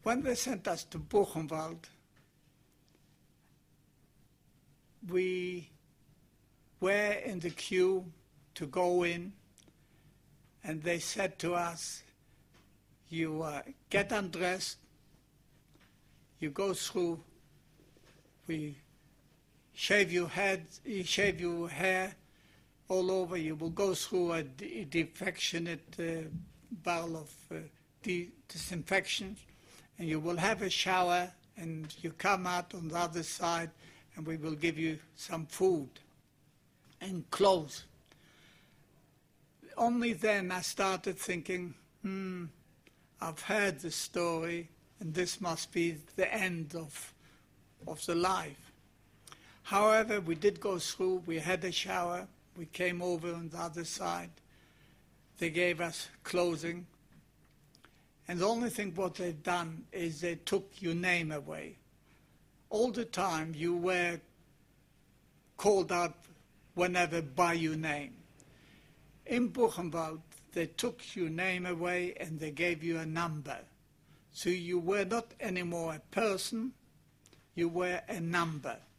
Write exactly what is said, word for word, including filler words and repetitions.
When they sent us to Buchenwald, we were in the queue to go in, and they said to us, you uh, get undressed, you go through, we shave your head, you shave your hair all over, you will go through a de defectionate uh, barrel of uh, de disinfection, and you will have a shower, and you come out on the other side, and we will give you some food and clothes. Only then I started thinking, hmm, I've heard the story, and this must be the end of, of the life. However, we did go through, we had a shower, we came over on the other side, they gave us clothing, and the only thing what they've done is they took your name away. All the time you were called out whenever by your name. In Buchenwald, they took your name away and they gave you a number. So you were not anymore a person, you were a number.